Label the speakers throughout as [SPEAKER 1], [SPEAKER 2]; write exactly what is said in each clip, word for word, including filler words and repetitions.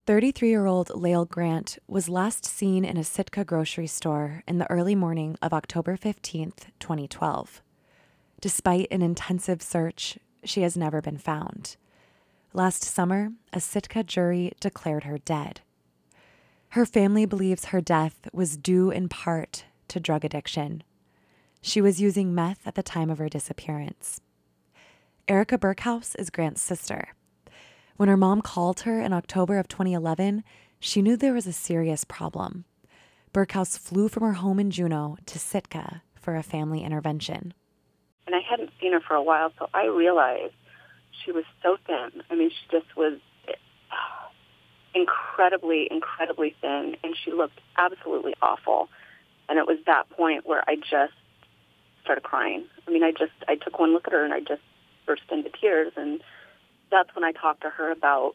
[SPEAKER 1] thirty-three-year-old Lael Grant was last seen in a Sitka grocery store in the early morning of October fifteenth, twenty twelve. Despite an intensive search, she has never been found. Last summer, a Sitka jury declared her dead. Her family believes her death was due in part to drug addiction. She was using meth at the time of her disappearance. Erica Burkhouse is Grant's sister. When her mom called her in October of twenty eleven, she knew there was a serious problem. Burkhouse flew from her home in Juneau to Sitka for a family intervention.
[SPEAKER 2] And I hadn't seen her for a while, so I realized she was so thin. I mean, she just was incredibly, incredibly thin, and she looked absolutely awful. And it was that point where I just started crying. I mean, I just, I took one look at her and I just burst into tears, and that's when I talked to her about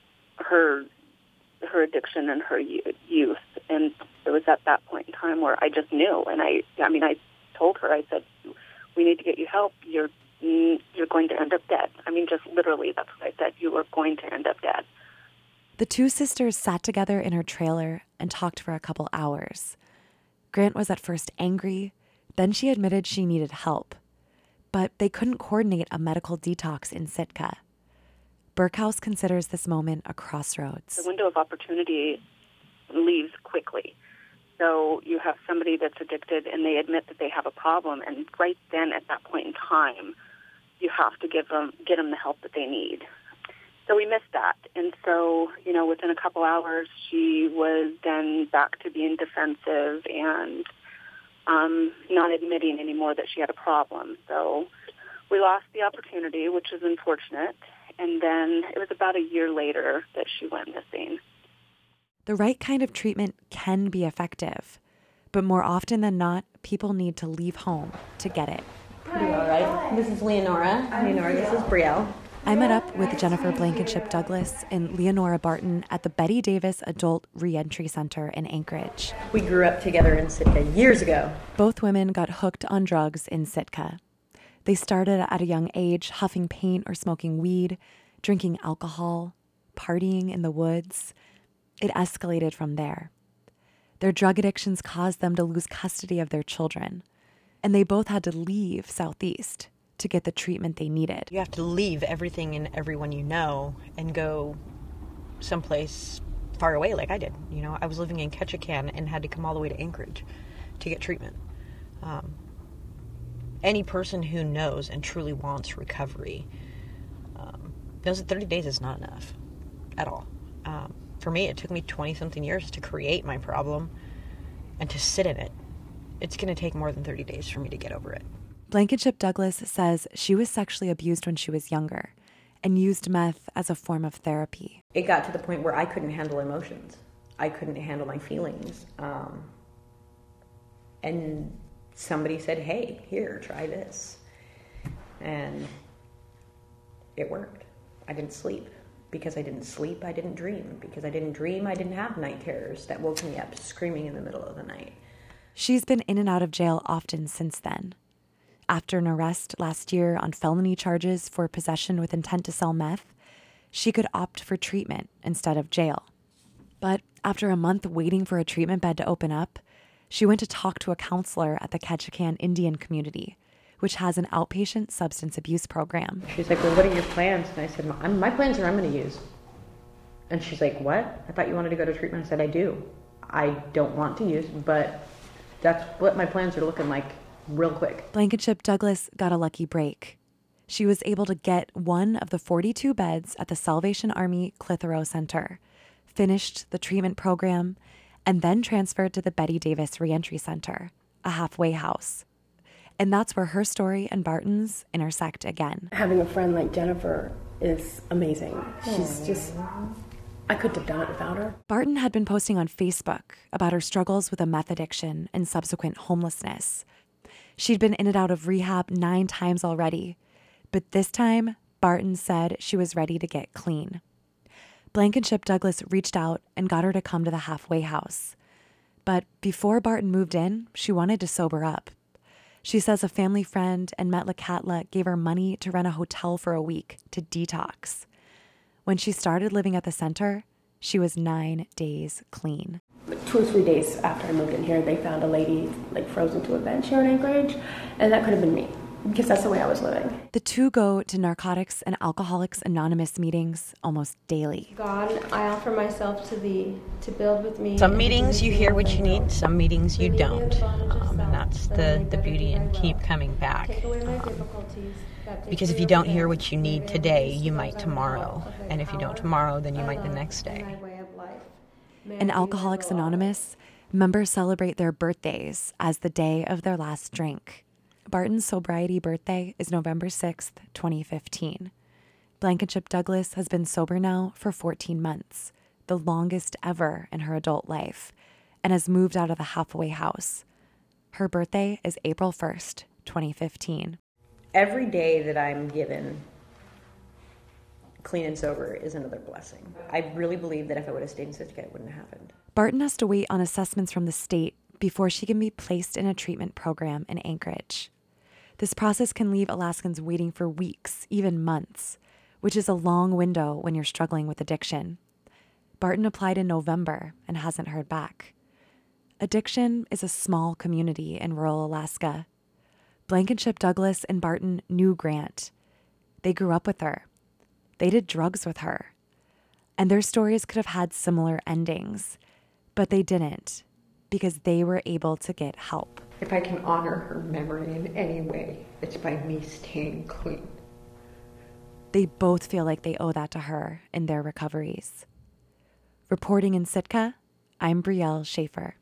[SPEAKER 2] her her addiction and her youth. And it was at that point in time where I just knew. And I, I mean, I told her, I said, we need to get you help. You're you're going to end up dead. I mean, just literally, that's what I said. You are going to end up dead.
[SPEAKER 1] The two sisters sat together in her trailer and talked for a couple hours. Grant was at first angry. Then she admitted she needed help. But they couldn't coordinate a medical detox in Sitka. Burkhouse considers this moment a crossroads.
[SPEAKER 2] The window of opportunity leaves quickly. So you have somebody that's addicted and they admit that they have a problem, and right then at that point in time, you have to give them, get them the help that they need. So we missed that. And so, you know, within a couple hours, she was then back to being defensive and um, not admitting anymore that she had a problem. So we lost the opportunity, which is unfortunate. And then it was about a year later that she went missing.
[SPEAKER 1] The right kind of treatment can be effective, but more often than not, people need to leave home to get it.
[SPEAKER 3] Pretty all right. This is Leonora. Leonora, this is Brielle.
[SPEAKER 1] I met up with Jennifer Blankenship Douglas and Leonora Barton at the Betty Davis Adult Reentry Center in Anchorage.
[SPEAKER 3] We grew up together in Sitka years ago.
[SPEAKER 1] Both women got hooked on drugs in Sitka. They started at a young age huffing paint or smoking weed, drinking alcohol, partying in the woods. It escalated from there. Their drug addictions caused them to lose custody of their children, and they both had to leave Southeast to get the treatment they needed.
[SPEAKER 4] You have to leave everything and everyone you know and go someplace far away like I did. You know, I was living in Ketchikan and had to come all the way to Anchorage to get treatment. Um, any person who knows and truly wants recovery um, knows that thirty days is not enough at all. Um, for me, it took me twenty-something years to create my problem and to sit in it. It's going to take more than thirty days for me to get over it.
[SPEAKER 1] Blankenship Douglas says she was sexually abused when she was younger and used meth as a form of therapy.
[SPEAKER 3] It got to the point where I couldn't handle emotions. I couldn't handle my feelings. Um, and somebody said, hey, here, try this. And it worked. I didn't sleep. Because I didn't sleep, I didn't dream. Because I didn't dream, I didn't have night terrors that woke me up screaming in the middle of the night.
[SPEAKER 1] She's been in and out of jail often since then. After an arrest last year on felony charges for possession with intent to sell meth, she could opt for treatment instead of jail. But after a month waiting for a treatment bed to open up, she went to talk to a counselor at the Ketchikan Indian community, which has an outpatient substance abuse program.
[SPEAKER 3] She's like, well, what are your plans? And I said, my plans are I'm going to use. And she's like, what? I thought you wanted to go to treatment. I said, I do. I don't want to use, but that's what my plans are looking like real quick.
[SPEAKER 1] Blankenship Douglas got a lucky break. She was able to get one of the forty-two beds at the Salvation Army Clitheroe Center, finished the treatment program, and then transferred to the Betty Davis Reentry Center, a halfway house. And that's where her story and Barton's intersect again.
[SPEAKER 5] Having a friend like Jennifer is amazing. She's just, I couldn't have done it without her.
[SPEAKER 1] Barton had been posting on Facebook about her struggles with a meth addiction and subsequent homelessness. She'd been in and out of rehab nine times already, but this time, Barton said she was ready to get clean. Blankenship Douglas reached out and got her to come to the halfway house. But before Barton moved in, she wanted to sober up. She says a family friend and Metlakatla gave her money to rent a hotel for a week to detox. When she started living at the center, She was nine days clean.
[SPEAKER 5] Like two or three days after I moved in here, they found a lady like frozen to a bench here in Anchorage, and that could have been me, because that's the way I was living.
[SPEAKER 1] The two go to Narcotics and Alcoholics Anonymous meetings almost daily.
[SPEAKER 6] God, I offer myself to thee to build with me.
[SPEAKER 4] Some meetings you hear what you need, some meetings you don't. Um, and that's the, the beauty and keep coming back. Um, because if you don't hear what you need today, you might tomorrow. And if you don't tomorrow, then you might the next day.
[SPEAKER 1] In Alcoholics Anonymous, members celebrate their birthdays as the day of their last drink. Barton's sobriety birthday is November sixth, twenty fifteen. Blankenship Douglas has been sober now for fourteen months, the longest ever in her adult life, and has moved out of the halfway house. Her birthday is April first, twenty fifteen.
[SPEAKER 3] Every day that I'm given clean and sober is another blessing. I really believe that if I would have stayed in Sitka, it wouldn't have happened.
[SPEAKER 1] Barton has to wait on assessments from the state before she can be placed in a treatment program in Anchorage. This process can leave Alaskans waiting for weeks, even months, which is a long window when you're struggling with addiction. Barton applied in November and hasn't heard back. Addiction is a small community in rural Alaska. Blankenship Douglas and Barton knew Grant. They grew up with her. They did drugs with her. And their stories could have had similar endings, but they didn't, because they were able to get help.
[SPEAKER 7] If I can honor her memory in any way, it's by me staying clean.
[SPEAKER 1] They both feel like they owe that to her in their recoveries. Reporting in Sitka, I'm Brielle Schaefer.